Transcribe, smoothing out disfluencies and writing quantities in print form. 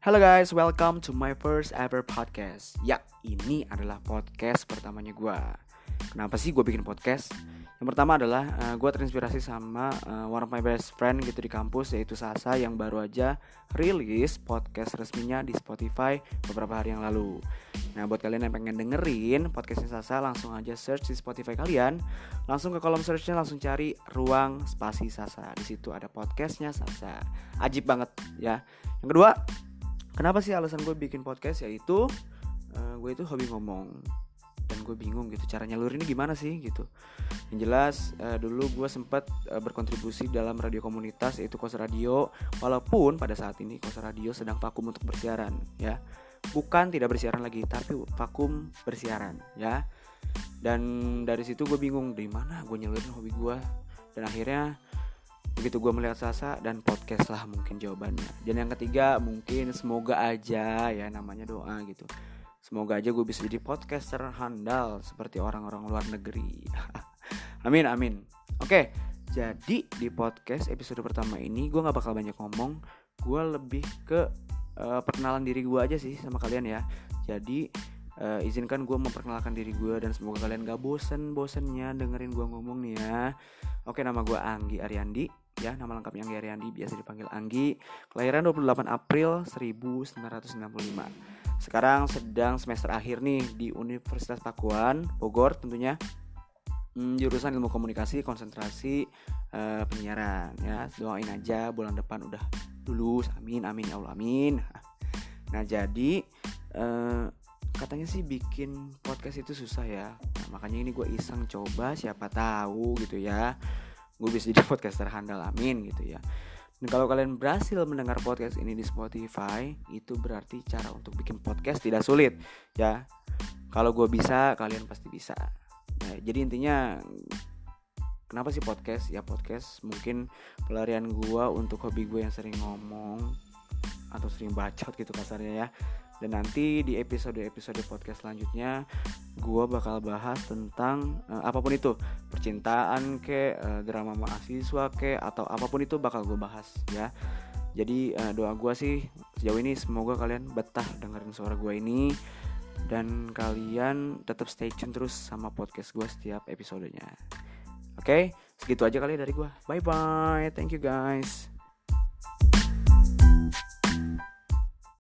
Halo guys, welcome to my first ever podcast. Ya, ini adalah podcast pertamanya gue. Kenapa sih gue bikin podcast? Yang pertama adalah gue terinspirasi sama one of my best friend gitu di kampus, yaitu Sasa, yang baru aja rilis podcast resminya di Spotify beberapa hari yang lalu. Nah, buat kalian yang pengen dengerin podcastnya Sasa, langsung aja search di Spotify kalian. Langsung ke kolom searchnya, langsung cari Ruang Spasi Sasa. Di situ ada podcastnya Sasa. Ajib banget ya. Yang kedua, kenapa sih alasan gue bikin podcast? Yaitu gue itu hobi ngomong, dan gue bingung gitu cara nyalurinnya gimana sih gitu. Yang jelas dulu gue sempat berkontribusi dalam radio komunitas, yaitu Kos Radio. Walaupun pada saat ini Kos Radio sedang vakum untuk bersiaran ya. Bukan tidak bersiaran lagi, tapi vakum bersiaran ya. Dan dari situ gue bingung dari mana gue nyalurin hobi gue. Dan akhirnya begitu gue melihat Sasa, dan podcast lah mungkin jawabannya. Dan yang ketiga, mungkin semoga aja ya, namanya doa gitu, semoga aja gue bisa jadi podcaster handal seperti orang-orang luar negeri. Amin amin. Oke, jadi di podcast episode pertama ini gue gak bakal banyak ngomong. Gue lebih ke perkenalan diri gue aja sih sama kalian ya. Jadi izinkan gue memperkenalkan diri gue, dan semoga kalian gak bosen-bosennya dengerin gue ngomong nih ya. Oke, nama gue Anggi Ariandi ya, nama lengkapnya Anggi Ariandi, biasa dipanggil Anggi. Kelahiran 28 April 1995. Sekarang sedang semester akhir nih di Universitas Pakuan, Bogor tentunya. Jurusan Ilmu Komunikasi, konsentrasi penyiaran ya. Doain aja bulan depan udah lulus. Amin amin ya Allah amin. Nah, jadi katanya sih bikin podcast itu susah ya. Nah, makanya ini gue iseng coba, siapa tahu gitu ya gue bisa jadi podcaster handal, amin gitu ya. Dan kalau kalian berhasil mendengar podcast ini di Spotify, itu berarti cara untuk bikin podcast tidak sulit ya. Kalau gue bisa, kalian pasti bisa. Nah, jadi intinya kenapa sih podcast? Ya podcast mungkin pelarian gue untuk hobi gue yang sering ngomong atau sering bacot gitu kasarnya ya. Dan nanti di episode-episode podcast selanjutnya gue bakal bahas tentang apapun itu, percintaan ke, drama mahasiswa ke, atau apapun itu bakal gue bahas ya. Jadi doa gue sih sejauh ini semoga kalian betah dengerin suara gue ini, dan kalian tetap stay tune terus sama podcast gue setiap episodenya. Oke, segitu aja kali dari gue. Bye bye, thank you guys.